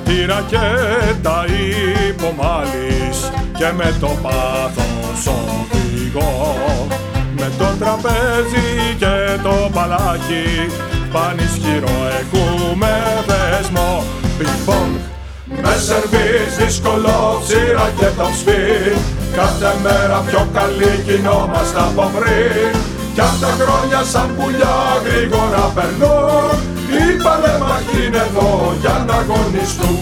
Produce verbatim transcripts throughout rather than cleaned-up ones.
τη ρακέτα υπομάλεις και με το πάθος οδηγώ, με το τραπέζι και το μπαλάκι πανισχυρό έχουμε δεσμό. Πινκ-πονγκ με σερβίς δύσκολο, ψήρα και το σφύρ, κάθε μέρα πιο καλή γινόμαστε από πριν. Κι αν τα χρόνια σαν πουλιά γρήγορα περνούν, οι παλέμαχοι είναι εδώ για να αγωνιστούν.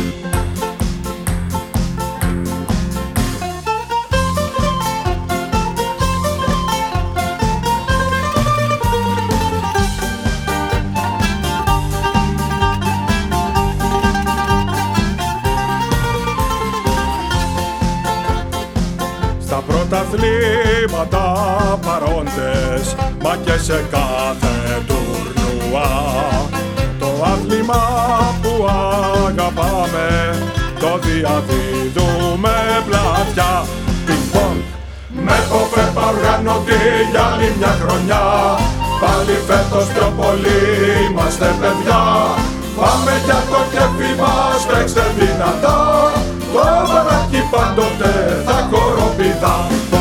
Στα πρωταθλήματα παρόντες, μα και σε κάθε τουρνουά, το άθλημα που αγαπάμε το διαδίδουμε πλατιά. Πινκ-πονγκ με κοφέπα οργανωτή για άλλη μια χρονιά, πάλι φέτος πιο πολύ είμαστε παιδιά. Πάμε για το κέφι μας, παίξτε δυνατά, το μπαλάκι πάντοτε θα κοροπηδά.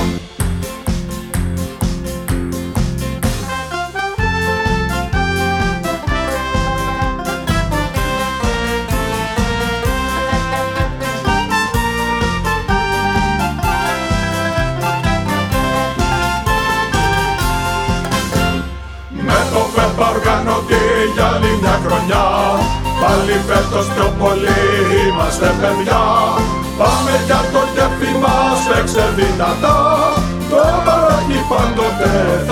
Με το ΦΕΠΑ οργανωτή για άλλη μια χρονιά, πάλι φέτος πιο πολύ είμαστε παιδιά. Πάμε για το κέφι μας, παίξτε δυνατά, το μπαλάκι πάντοτε